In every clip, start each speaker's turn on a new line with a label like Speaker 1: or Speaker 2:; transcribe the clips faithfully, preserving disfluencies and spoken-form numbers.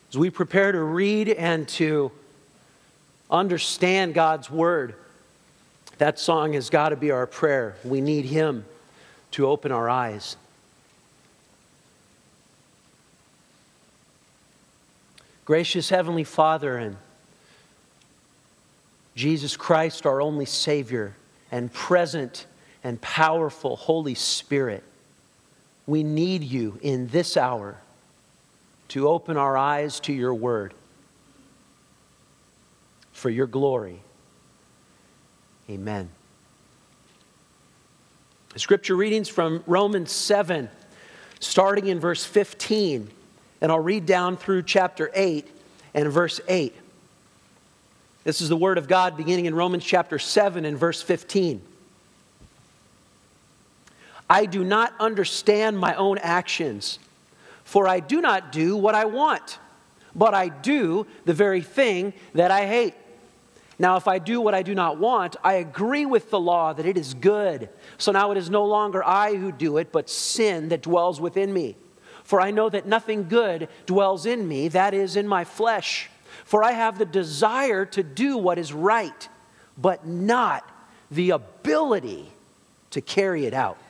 Speaker 1: As we prepare to read and to understand God's Word, that song has got to be our prayer. We need Him to open our eyes. Gracious Heavenly Father and Jesus Christ, our only Savior, and present and powerful Holy Spirit, we need you in this hour to open our eyes to your Word for your glory. Amen. Scripture readings from Romans seven, starting in verse fifteen, and I'll read down through chapter eight and verse eight. This is the Word of God beginning in Romans chapter seven and verse fifteen. I do not understand my own actions, for I do not do what I want, but I do the very thing that I hate. Now, if I do what I do not want, I agree with the law that it is good. So now it is no longer I who do it, but sin that dwells within me. For I know that nothing good dwells in me, that is, in my flesh. For I have the desire to do what is right, but not the ability to carry it out.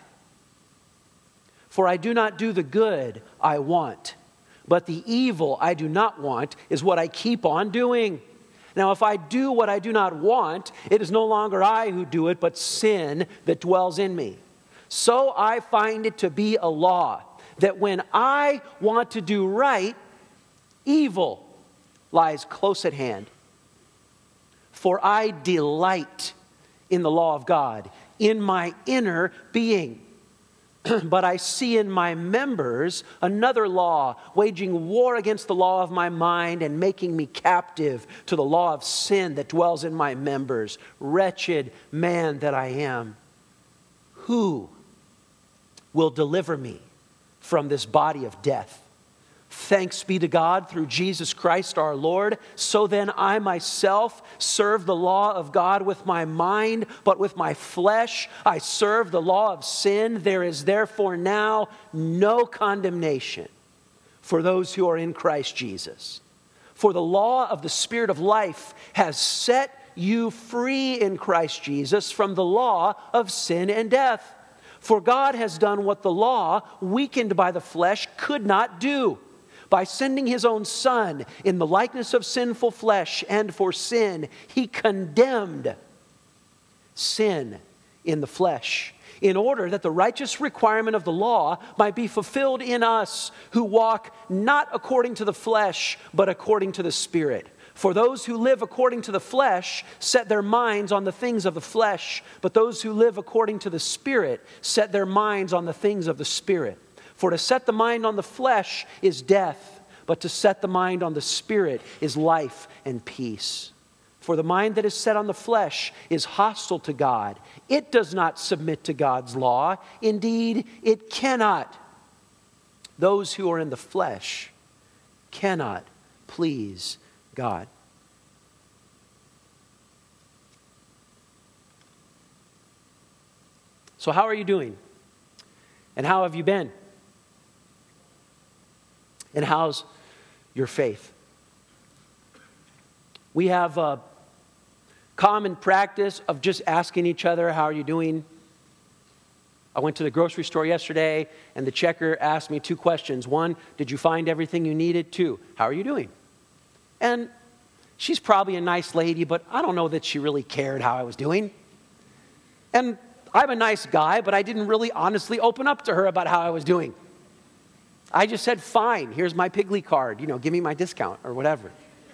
Speaker 1: For I do not do the good I want, but the evil I do not want is what I keep on doing. Now, if I do what I do not want, it is no longer I who do it, but sin that dwells in me. So I find it to be a law that when I want to do right, evil lies close at hand. For I delight in the law of God, in my inner being. But I see in my members another law, waging war against the law of my mind and making me captive to the law of sin that dwells in my members. Wretched man that I am, who will deliver me from this body of death? Thanks be to God through Jesus Christ our Lord. So then I myself serve the law of God with my mind, but with my flesh I serve the law of sin. There is therefore now no condemnation for those who are in Christ Jesus. For the law of the Spirit of life has set you free in Christ Jesus from the law of sin and death. For God has done what the law, weakened by the flesh, could not do. By sending His own Son in the likeness of sinful flesh, and for sin, He condemned sin in the flesh, in order that the righteous requirement of the law might be fulfilled in us who walk not according to the flesh, but according to the Spirit. For those who live according to the flesh set their minds on the things of the flesh, but those who live according to the Spirit set their minds on the things of the Spirit. For to set the mind on the flesh is death, but to set the mind on the Spirit is life and peace. For the mind that is set on the flesh is hostile to God. It does not submit to God's law. Indeed, it cannot. Those who are in the flesh cannot please God. So how are you doing? And how have you been? And how's your faith? We have a common practice of just asking each other, how are you doing? I went to the grocery store yesterday and the checker asked me two questions. One, did you find everything you needed? Two, how are you doing? And she's probably a nice lady, but I don't know that she really cared how I was doing. And I'm a nice guy, but I didn't really honestly open up to her about how I was doing. I just said, fine, here's my Piggly card. You know, give me my discount or whatever.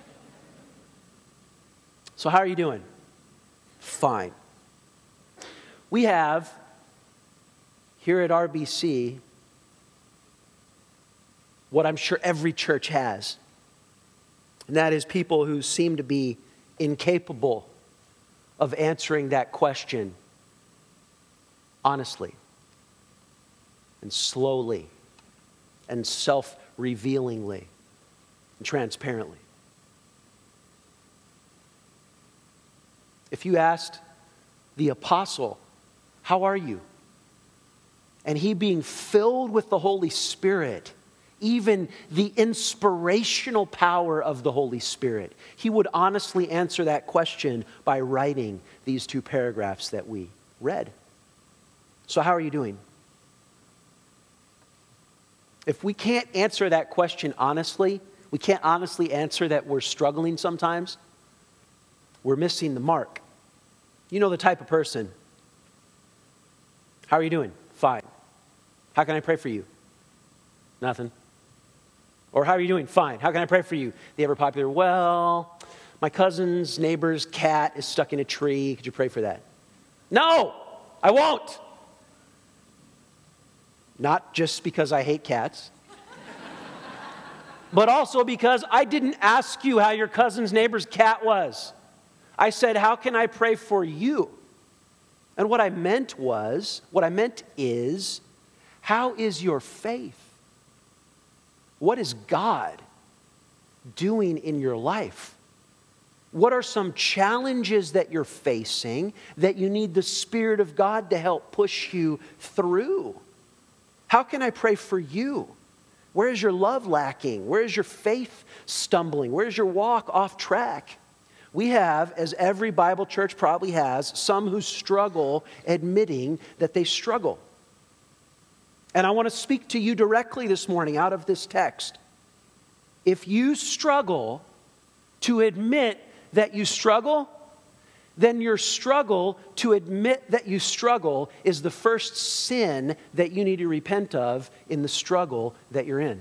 Speaker 1: So how are you doing? Fine. We have, here at R B C, what I'm sure every church has. And that is people who seem to be incapable of answering that question honestly and slowly and self-revealingly and transparently. If you asked the apostle, how are you? And he being filled with the Holy Spirit, even the inspirational power of the Holy Spirit? He would honestly answer that question by writing these two paragraphs that we read. So how are you doing? If we can't answer that question honestly, we can't honestly answer that we're struggling sometimes, we're missing the mark. You know the type of person. How are you doing? Fine. How can I pray for you? Nothing. Or how are you doing? Fine. How can I pray for you? The ever popular, well, my cousin's neighbor's cat is stuck in a tree. Could you pray for that? No, I won't. Not just because I hate cats, but also because I didn't ask you how your cousin's neighbor's cat was. I said, how can I pray for you? And what I meant was, what I meant is, how is your faith? What is God doing in your life? What are some challenges that you're facing that you need the Spirit of God to help push you through? How can I pray for you? Where is your love lacking? Where is your faith stumbling? Where is your walk off track? We have, as every Bible church probably has, some who struggle admitting that they struggle. And I want to speak to you directly this morning out of this text. If you struggle to admit that you struggle, then your struggle to admit that you struggle is the first sin that you need to repent of in the struggle that you're in.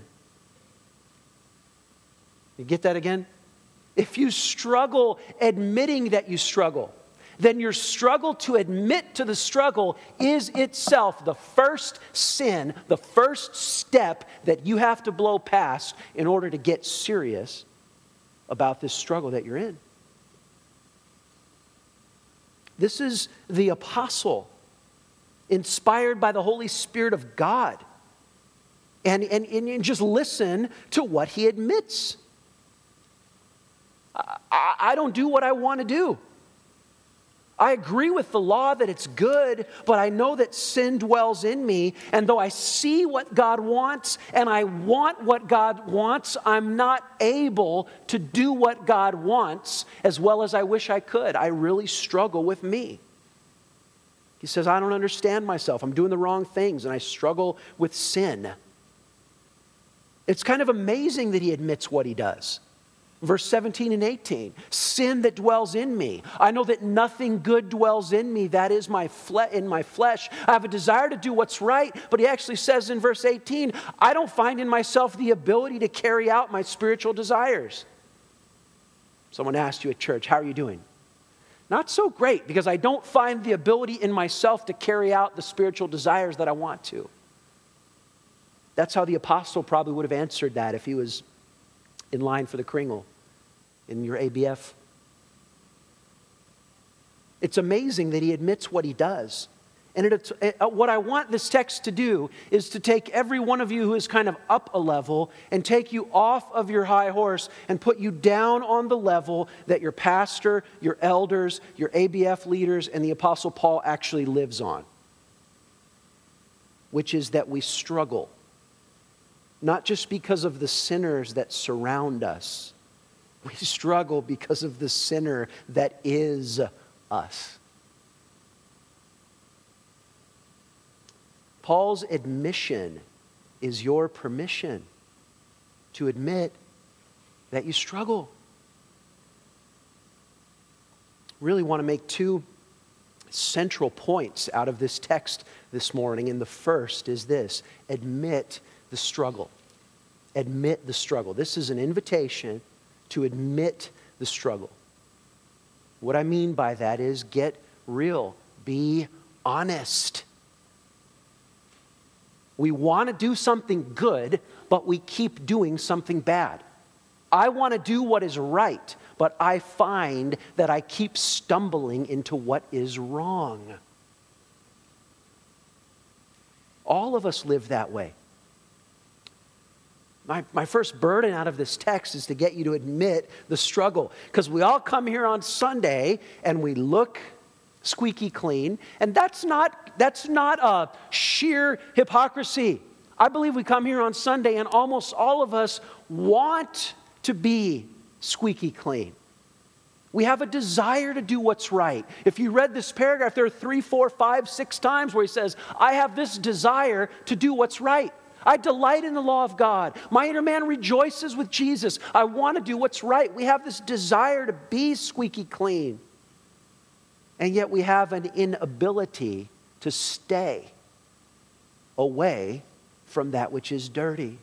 Speaker 1: You get that again? If you struggle admitting that you struggle, then your struggle to admit to the struggle is itself the first sin, the first step that you have to blow past in order to get serious about this struggle that you're in. This is the apostle, inspired by the Holy Spirit of God. And, and, and just listen to what he admits. I, I don't do what I want to do. I agree with the law that it's good, but I know that sin dwells in me. And though I see what God wants and I want what God wants, I'm not able to do what God wants as well as I wish I could. I really struggle with me. He says, I don't understand myself. I'm doing the wrong things and I struggle with sin. It's kind of amazing that he admits what he does. Verse seventeen and eighteen, sin that dwells in me. I know that nothing good dwells in me, that is my fle- in my flesh. I have a desire to do what's right, but he actually says in verse eighteen, I don't find in myself the ability to carry out my spiritual desires. Someone asked you at church, how are you doing? Not so great, because I don't find the ability in myself to carry out the spiritual desires that I want to. That's how the apostle probably would have answered that if he was in line for the Kringle in your A B F. It's amazing that he admits what he does. And it, it, what I want this text to do is to take every one of you who is kind of up a level and take you off of your high horse and put you down on the level that your pastor, your elders, your A B F leaders, and the Apostle Paul actually lives on. Which is that we struggle. Not just because of the sinners that surround us. We struggle because of the sinner that is us. Paul's admission is your permission to admit that you struggle. Really want to make two central points out of this text this morning. And the first is this: admit the struggle. Admit the struggle. This is an invitation to admit the struggle. What I mean by that is get real. Be honest. We want to do something good, but we keep doing something bad. I want to do what is right, but I find that I keep stumbling into what is wrong. All of us live that way. My, my first burden out of this text is to get you to admit the struggle. Because we all come here on Sunday and we look squeaky clean. And that's not, that's not a sheer hypocrisy. I believe we come here on Sunday and almost all of us want to be squeaky clean. We have a desire to do what's right. If you read this paragraph, there are three, four, five, six times where he says, I have this desire to do what's right. I delight in the law of God. My inner man rejoices with Jesus. I want to do what's right. We have this desire to be squeaky clean. And yet we have an inability to stay away from that which is dirty.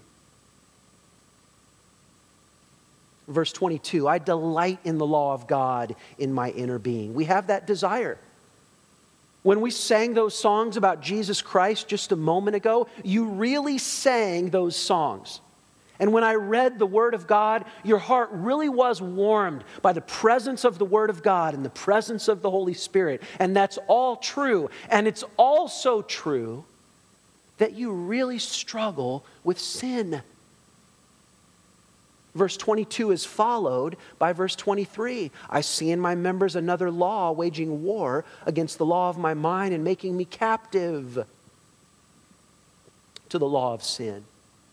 Speaker 1: Verse twenty-two, I delight in the law of God in my inner being. We have that desire. When we sang those songs about Jesus Christ just a moment ago, you really sang those songs. And when I read the Word of God, your heart really was warmed by the presence of the Word of God and the presence of the Holy Spirit. And that's all true. And it's also true that you really struggle with sin. Verse twenty-two is followed by verse twenty-three. I see in my members another law, waging war against the law of my mind and making me captive to the law of sin.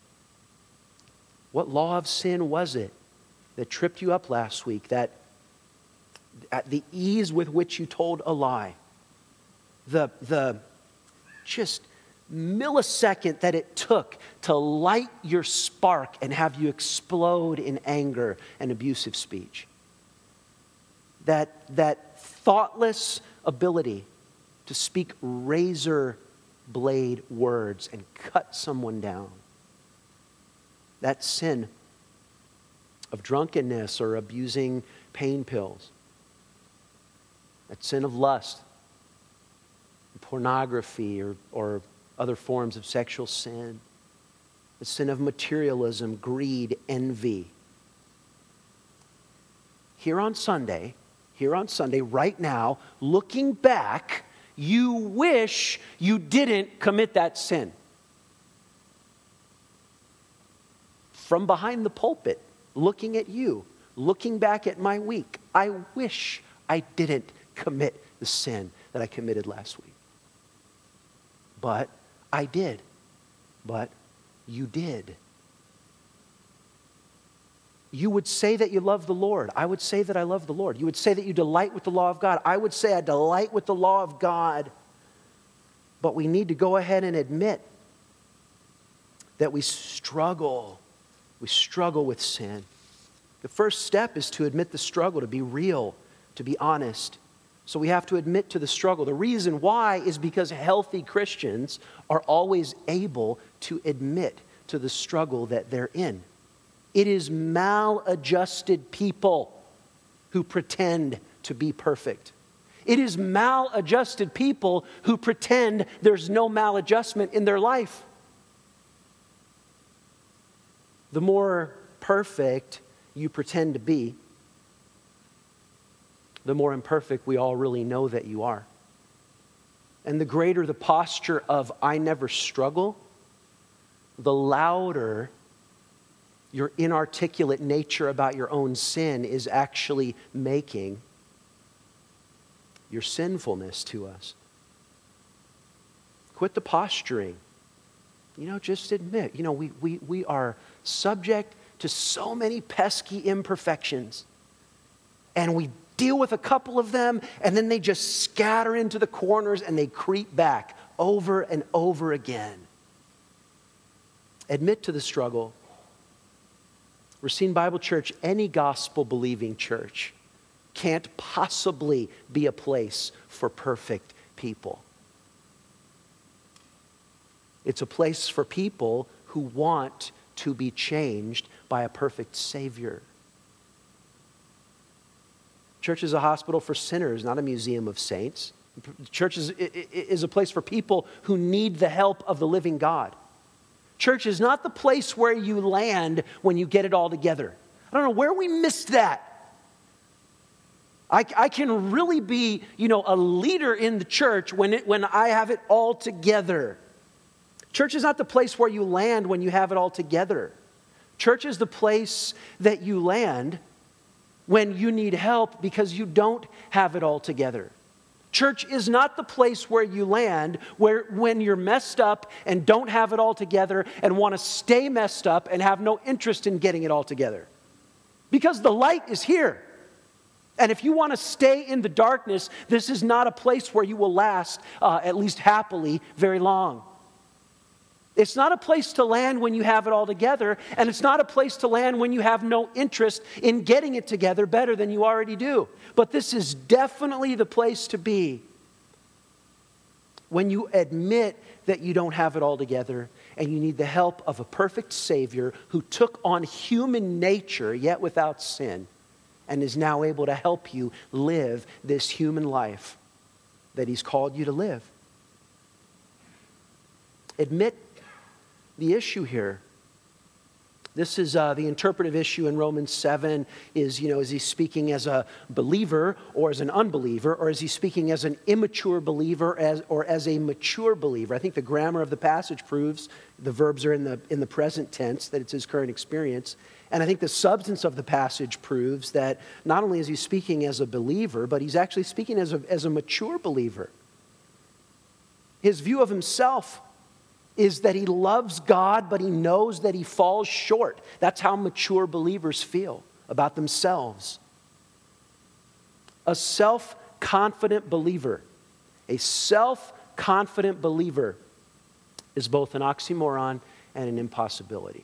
Speaker 1: What law of sin was it that tripped you up last week? That at the ease with which you told a lie, the, the just millisecond that it took to light your spark and have you explode in anger and abusive speech. That, that thoughtless ability to speak razor blade words and cut someone down. That sin of drunkenness or abusing pain pills. That sin of lust, pornography, or, or other forms of sexual sin. The sin of materialism, greed, envy. Here on Sunday, here on Sunday, right now, looking back, you wish you didn't commit that sin. From behind the pulpit, looking at you, looking back at my week, I wish I didn't commit the sin that I committed last week. But I did. But you did. You would say that you love the Lord. I would say that I love the Lord. You would say that you delight with the law of God. I would say I delight with the law of God. But we need to go ahead and admit that we struggle. We struggle with sin. The first step is to admit the struggle, to be real, to be honest. So we have to admit to the struggle. The reason why is because healthy Christians are always able to admit to the struggle that they're in. It is maladjusted people who pretend to be perfect. It is maladjusted people who pretend there's no maladjustment in their life. The more perfect you pretend to be, the more imperfect we all really know that you are. And the greater the posture of I never struggle, the louder your inarticulate nature about your own sin is actually making your sinfulness to us. Quit the posturing. You know, just admit, you know, we, we, we are subject to so many pesky imperfections. And we deal with a couple of them, and then they just scatter into the corners and they creep back over and over again. Admit to the struggle. Racine Bible Church, any gospel-believing church, can't possibly be a place for perfect people. It's a place for people who want to be changed by a perfect Savior. Church is a hospital for sinners, not a museum of saints. Church is, is a place for people who need the help of the living God. Church is not the place where you land when you get it all together. I don't know where we missed that. I, I can really be, you know, a leader in the church when it, when I have it all together. Church is not the place where you land when you have it all together. Church is the place that you land when you need help because you don't have it all together. Church is not the place where you land where when you're messed up and don't have it all together and want to stay messed up and have no interest in getting it all together. Because the light is here. And if you want to stay in the darkness, this is not a place where you will last, uh, at least happily, very long. It's not a place to land when you have it all together, and it's not a place to land when you have no interest in getting it together better than you already do. But this is definitely the place to be when you admit that you don't have it all together and you need the help of a perfect Savior who took on human nature, yet without sin, and is now able to help you live this human life that He's called you to live. Admit the issue here. This is uh, the interpretive issue in Romans seven is, you know, is he speaking as a believer or as an unbeliever, or is he speaking as an immature believer as, or as a mature believer? I think the grammar of the passage proves the verbs are in the, in the present tense, that it's his current experience. And I think the substance of the passage proves that not only is he speaking as a believer, but he's actually speaking as a, as a mature believer. His view of himself is that he loves God, but he knows that he falls short. That's how mature believers feel about themselves. A self-confident believer, a self-confident believer is both an oxymoron and an impossibility.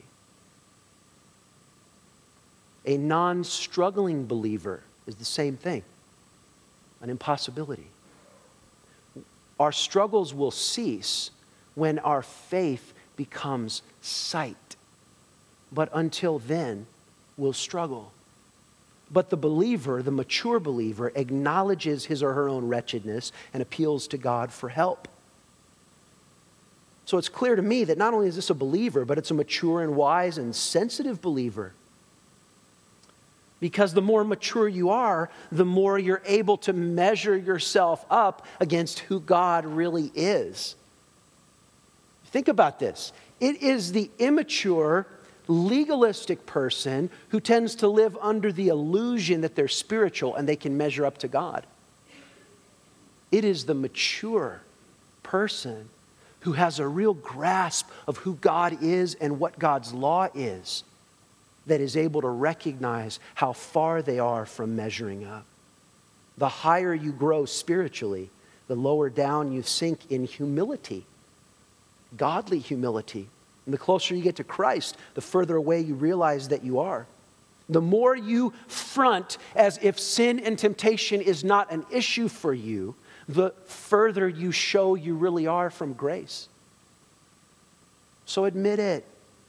Speaker 1: A non-struggling believer is the same thing, an impossibility. Our struggles will cease when our faith becomes sight. But until then, we'll struggle. But the believer, the mature believer, acknowledges his or her own wretchedness and appeals to God for help. So it's clear to me that not only is this a believer, but it's a mature and wise and sensitive believer. Because the more mature you are, the more you're able to measure yourself up against who God really is. Think about this. It is the immature, legalistic person who tends to live under the illusion that they're spiritual and they can measure up to God. It is the mature person who has a real grasp of who God is and what God's law is that is able to recognize how far they are from measuring up. The higher you grow spiritually, the lower down you sink in humility. Godly humility. And the closer you get to Christ, the further away you realize that you are. The more you front as if sin and temptation is not an issue for you, the further you show you really are from grace. So admit it.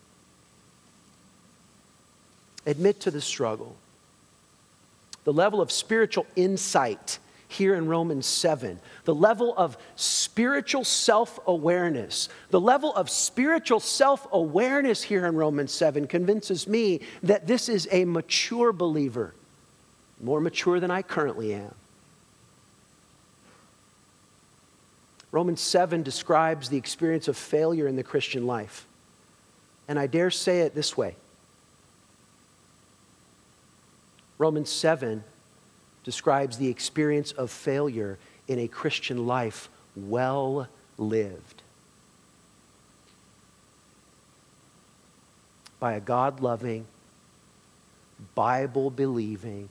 Speaker 1: Admit to the struggle. The level of spiritual insight here in Romans seven, the level of spiritual self-awareness, the level of spiritual self-awareness here in Romans seven convinces me that this is a mature believer, more mature than I currently am. Romans seven describes the experience of failure in the Christian life. And I dare say it this way. Romans seven describes the experience of failure in a Christian life well lived by a God-loving, Bible-believing,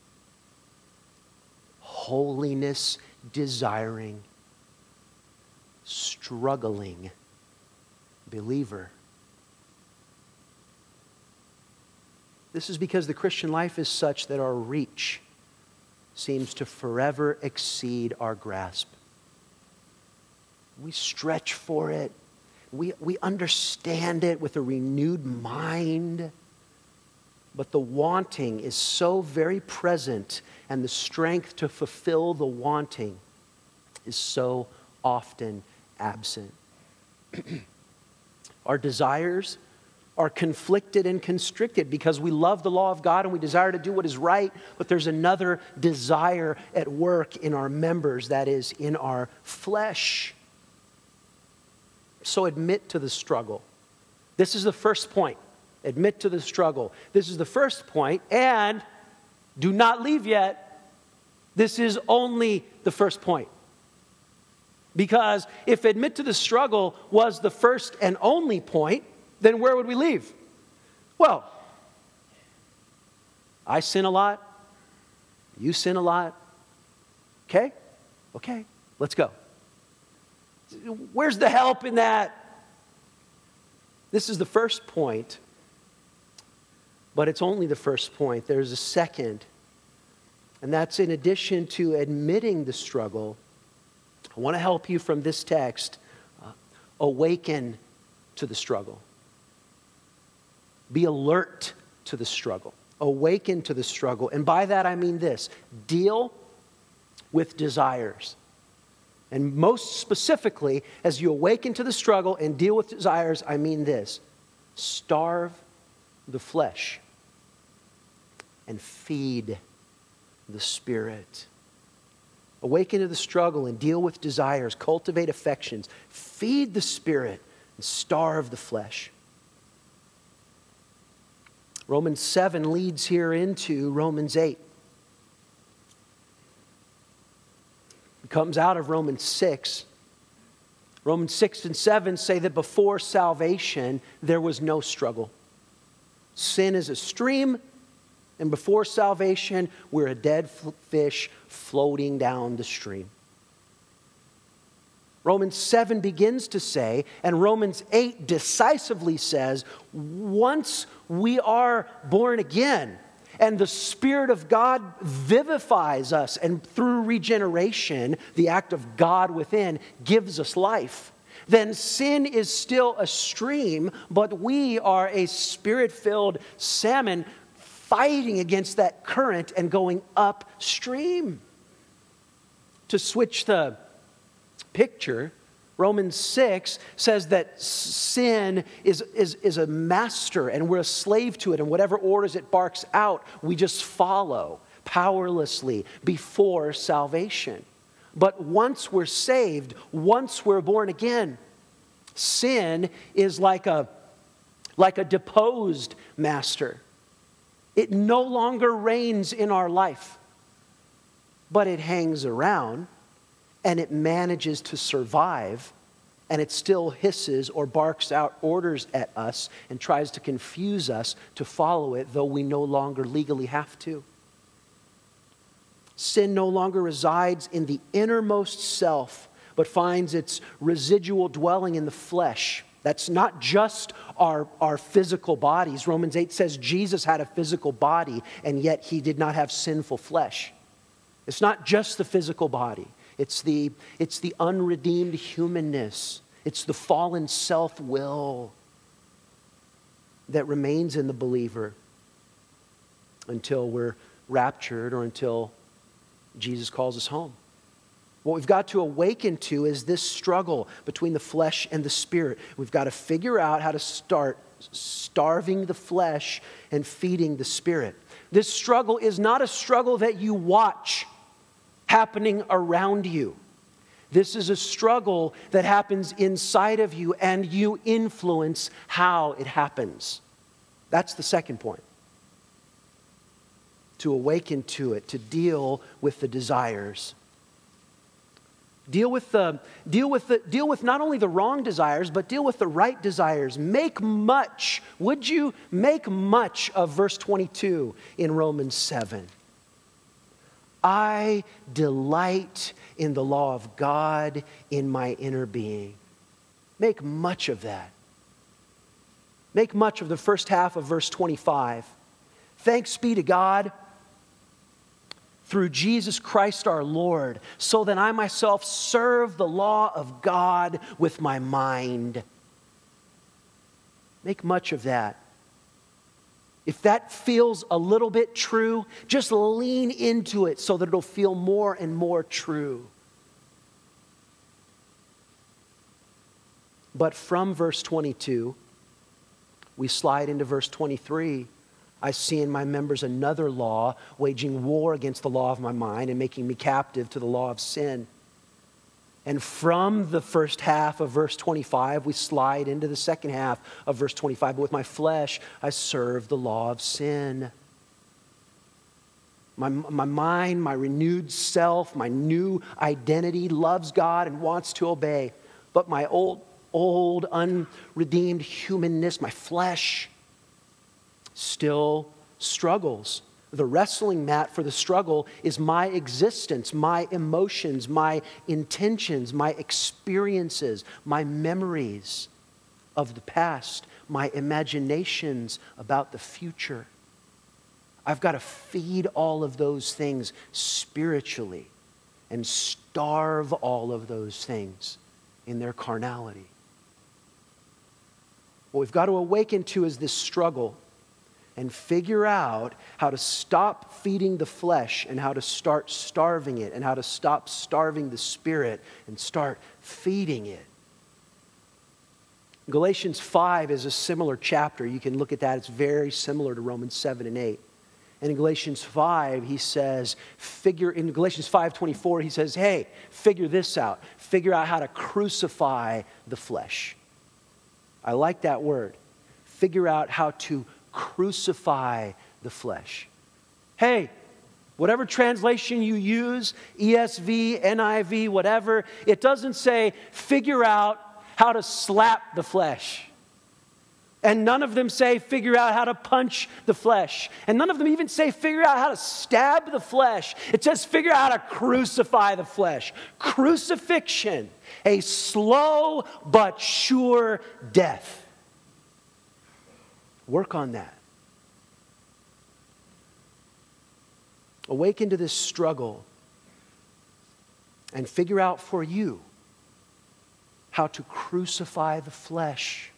Speaker 1: holiness-desiring, struggling believer. This is because the Christian life is such that our reach seems to forever exceed our grasp. We stretch for it. We, we understand it with a renewed mind. But the wanting is so very present, and the strength to fulfill the wanting is so often absent. Our desires are conflicted and constricted because we love the law of God and we desire to do what is right, but there's another desire at work in our members, that is, in our flesh. So admit to the struggle. This is the first point. Admit to the struggle. This is the first point, and do not leave yet. This is only the first point. Because if admit to the struggle was the first and only point, then where would we leave? Well, I sin a lot. You sin a lot. Okay? Okay, let's go. Where's the help in that? This is the first point, but it's only the first point. There's a second, and that's in addition to admitting the struggle, I want to help you from this text uh, awaken to the struggle. Be alert to the struggle. Awaken to the struggle. And by that I mean this: deal with desires. And most specifically, as you awaken to the struggle and deal with desires, I mean this: starve the flesh and feed the Spirit. Awaken to the struggle and deal with desires, cultivate affections, feed the Spirit, and starve the flesh. Romans seven leads here into Romans eight. It comes out of Romans six. Romans six and seven say that before salvation, there was no struggle. Sin is a stream, and before salvation, we're a dead fish floating down the stream. Romans seven begins to say, and Romans eight decisively says, once we are born again, and the Spirit of God vivifies us, and through regeneration, the act of God within gives us life, then sin is still a stream, but we are a Spirit-filled salmon fighting against that current and going upstream. To switch the picture, Romans six says that sin is, is, is a master and we're a slave to it, and whatever orders it barks out, we just follow powerlessly before salvation. But once we're saved, once we're born again, sin is like a, like a deposed master. It no longer reigns in our life, but it hangs around and it manages to survive, and it still hisses or barks out orders at us and tries to confuse us to follow it, though we no longer legally have to. Sin no longer resides in the innermost self, but finds its residual dwelling in the flesh. That's not just our, our physical bodies. Romans eight says Jesus had a physical body, and yet he did not have sinful flesh. It's not just the physical body. It's the, it's the unredeemed humanness. It's the fallen self-will that remains in the believer until we're raptured or until Jesus calls us home. What we've got to awaken to is this struggle between the flesh and the Spirit. We've got to figure out how to start starving the flesh and feeding the Spirit. This struggle is not a struggle that you watch happening around you. This is a struggle that happens inside of you, and you influence how it happens. That's the second point. To awaken to it, to deal with the desires. Deal with the deal with the deal with not only the wrong desires, but deal with the right desires. Make much. Would you make much of verse twenty-two in Romans seven? I delight in the law of God in my inner being. Make much of that. Make much of the first half of verse twenty-five. Thanks be to God through Jesus Christ our Lord, so that I myself serve the law of God with my mind. Make much of that. If that feels a little bit true, just lean into it so that it'll feel more and more true. But from verse twenty-two, we slide into verse twenty-three. I see in my members another law, waging war against the law of my mind and making me captive to the law of sin. And from the first half of verse twenty-five, we slide into the second half of verse twenty-five. But with my flesh, I serve the law of sin. My, my mind, my renewed self, my new identity loves God and wants to obey. But my old, old, unredeemed humanness, my flesh, still struggles. The wrestling mat for the struggle is my existence, my emotions, my intentions, my experiences, my memories of the past, my imaginations about the future. I've got to feed all of those things spiritually and starve all of those things in their carnality. What we've got to awaken to is this struggle and figure out how to stop feeding the flesh and how to start starving it and how to stop starving the spirit and start feeding it. Galatians five is a similar chapter. You can look at that. It's very similar to Romans seven and eight. And in Galatians five, he says, figure, in Galatians five twenty-four, he says, hey, figure this out. Figure out how to crucify the flesh. I like that word. Figure out how to crucify the flesh. Hey, whatever translation you use, E S V, N I V, whatever, it doesn't say figure out how to slap the flesh. And none of them say figure out how to punch the flesh. And none of them even say figure out how to stab the flesh. It says figure out how to crucify the flesh. Crucifixion, a slow but sure death. Work on that. Awaken to this struggle and figure out for you how to crucify the flesh.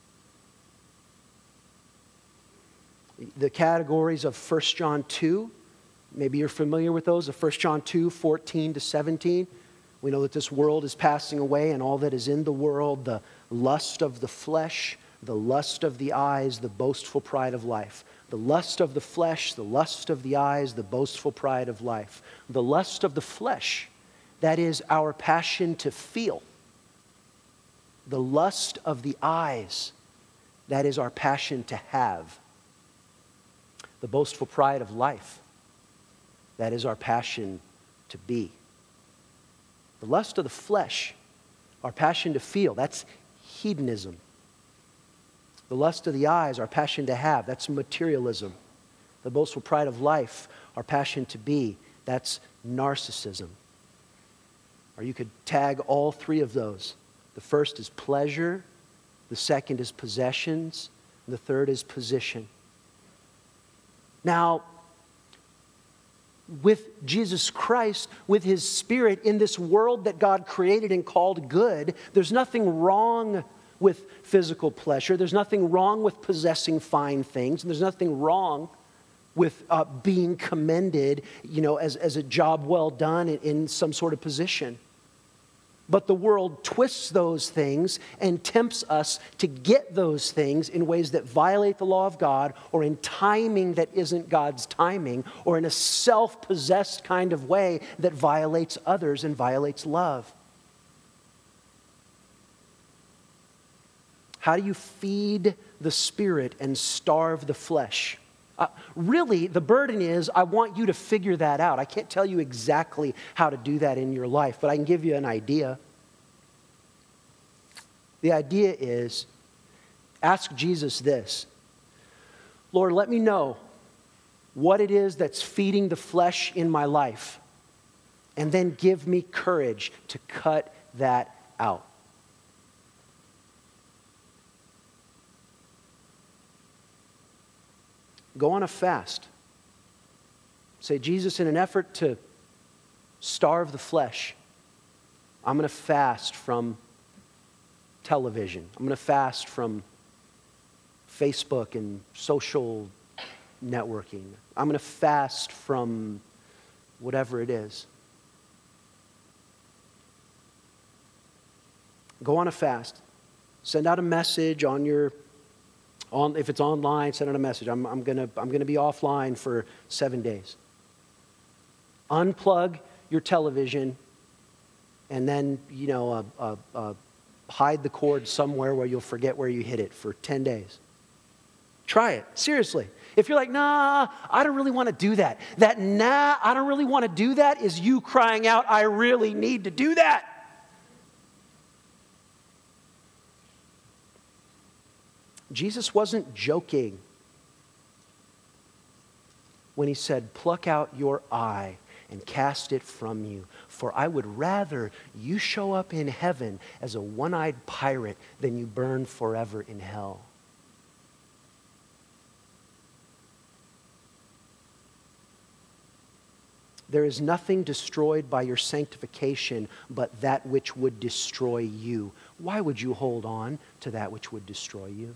Speaker 1: The categories of First John two, maybe you're familiar with those, of First John two, fourteen to seventeen. We know that this world is passing away and all that is in the world, the lust of the flesh, the lust of the eyes, the boastful pride of life. The lust of the flesh, the lust of the eyes, the boastful pride of life. The lust of the flesh, that is our passion to feel. The lust of the eyes, that is our passion to have. The boastful pride of life, that is our passion to be. The lust of the flesh, our passion to feel, that's hedonism. The lust of the eyes, our passion to have, that's materialism. The boastful pride of life, our passion to be, that's narcissism. Or you could tag all three of those. The first is pleasure, the second is possessions, and the third is position. Now, with Jesus Christ, with His Spirit, in this world that God created and called good, there's nothing wrong with physical pleasure. There's nothing wrong with possessing fine things. And there's nothing wrong with uh, being commended, you know, as, as a job well done in, in some sort of position. But the world twists those things and tempts us to get those things in ways that violate the law of God, or in timing that isn't God's timing, or in a self-possessed kind of way that violates others and violates love. How do you feed the Spirit and starve the flesh? Uh, really, the burden is, I want you to figure that out. I can't tell you exactly how to do that in your life, but I can give you an idea. The idea is, ask Jesus this: Lord, let me know what it is that's feeding the flesh in my life, and then give me courage to cut that out. Go on a fast. Say, Jesus, in an effort to starve the flesh, I'm going to fast from television. I'm going to fast from Facebook and social networking. I'm going to fast from whatever it is. Go on a fast. Send out a message on your On, if it's online, send out a message. I'm, I'm gonna, I'm gonna be offline for seven days. Unplug your television, and then, you know, uh, uh, uh, hide the cord somewhere where you'll forget where you hid it for ten days. Try it, seriously. If you're like, nah, I don't really want to do that. That nah, I don't really want to do that is you crying out, I really need to do that. Jesus wasn't joking when he said, pluck out your eye and cast it from you. For I would rather you show up in heaven as a one-eyed pirate than you burn forever in hell. There is nothing destroyed by your sanctification but that which would destroy you. Why would you hold on to that which would destroy you?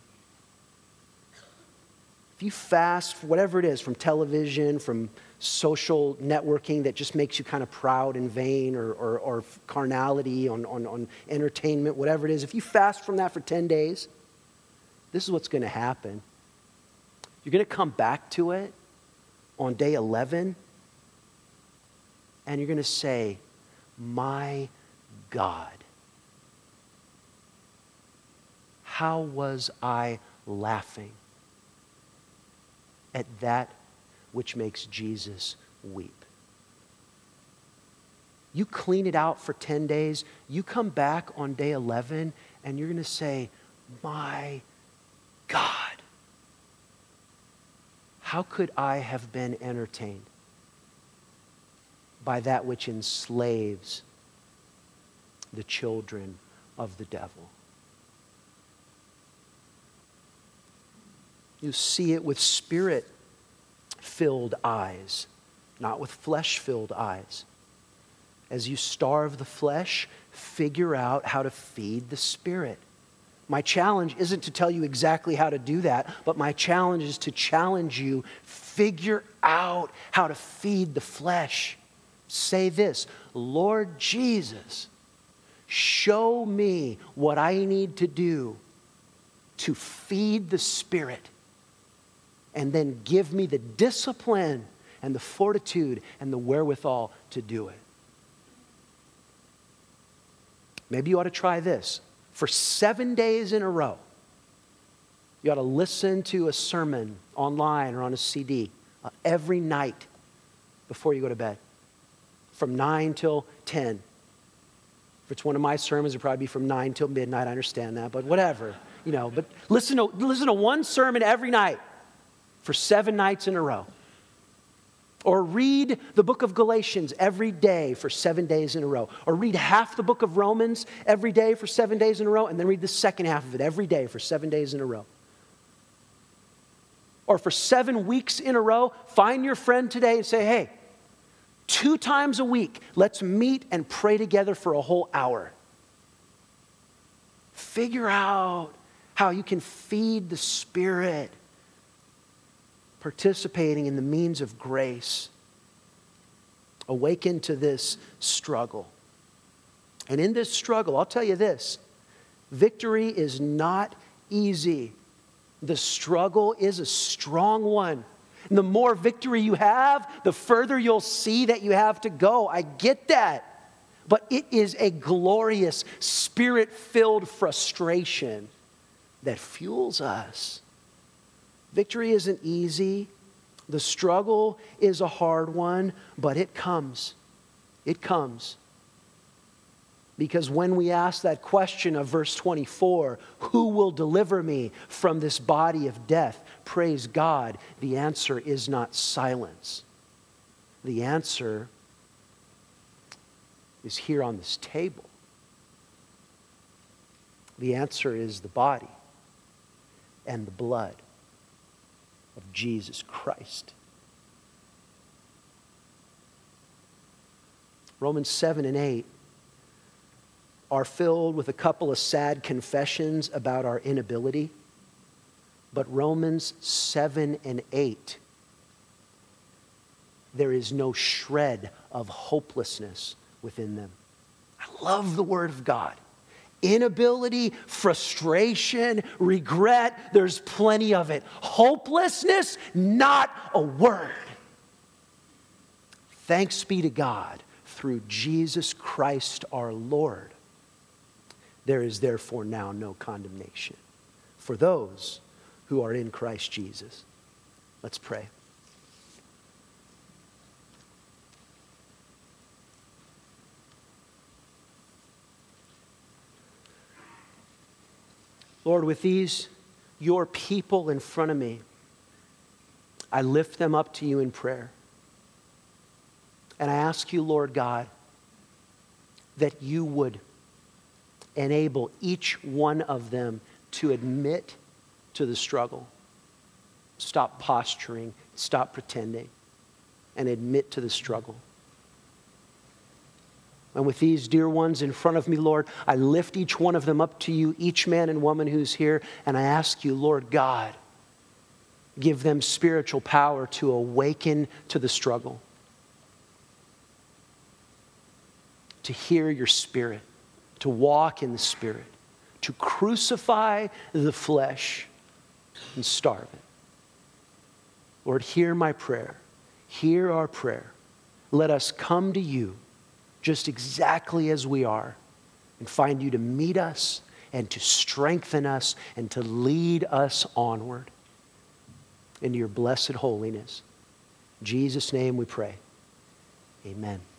Speaker 1: If you fast, whatever it is, from television, from social networking that just makes you kind of proud and vain, or, or, or carnality on, on, on entertainment, whatever it is, if you fast from that for ten days, this is what's going to happen. You're going to come back to it on day eleven, and you're going to say, my God, how was I laughing at that which makes Jesus weep? You clean it out for ten days, you come back on day eleven, and you're going to say, my God, how could I have been entertained by that which enslaves the children of the devil? You see it with spirit-filled eyes, not with flesh-filled eyes. As you starve the flesh, figure out how to feed the spirit. My challenge isn't to tell you exactly how to do that, but my challenge is to challenge you, figure out how to feed the flesh. Say this, Lord Jesus, show me what I need to do to feed the spirit, and then give me the discipline and the fortitude and the wherewithal to do it. Maybe you ought to try this. For seven days in a row, you ought to listen to a sermon online or on a C D uh, every night before you go to bed, from nine till ten. If it's one of my sermons, it'll probably be from nine till midnight. I understand that, but whatever. You know, but listen to, listen to one sermon every night for seven nights in a row. Or read the book of Galatians every day for seven days in a row. Or read half the book of Romans every day for seven days in a row, and then read the second half of it every day for seven days in a row. Or for seven weeks in a row, find your friend today and say, hey, two times a week, let's meet and pray together for a whole hour. Figure out how you can feed the Spirit, participating in the means of grace. Awaken to this struggle. And in this struggle, I'll tell you this, victory is not easy. The struggle is a strong one. And the more victory you have, the further you'll see that you have to go. I get that. But it is a glorious, spirit-filled frustration that fuels us. Victory isn't easy. The struggle is a hard one, but it comes. It comes. Because when we ask that question of verse twenty-four, who will deliver me from this body of death? Praise God, the answer is not silence. The answer is here on this table. The answer is the body and the blood of Jesus Christ. Romans seven and eight are filled with a couple of sad confessions about our inability. But Romans seven and eight, there is no shred of hopelessness within them. I love the Word of God. Inability, frustration, regret, there's plenty of it. Hopelessness, not a word. Thanks be to God through Jesus Christ our Lord. There is therefore now no condemnation for those who are in Christ Jesus. Let's pray. Lord, with these, your people in front of me, I lift them up to you in prayer. And I ask you, Lord God, that you would enable each one of them to admit to the struggle. Stop posturing, stop pretending, and admit to the struggle. And with these dear ones in front of me, Lord, I lift each one of them up to you, each man and woman who's here, and I ask you, Lord God, give them spiritual power to awaken to the struggle, to hear your Spirit, to walk in the Spirit, to crucify the flesh and starve it. Lord, hear my prayer. Hear our prayer. Let us come to you just exactly as we are and find you to meet us and to strengthen us and to lead us onward into your blessed holiness. In Jesus' name we pray. Amen.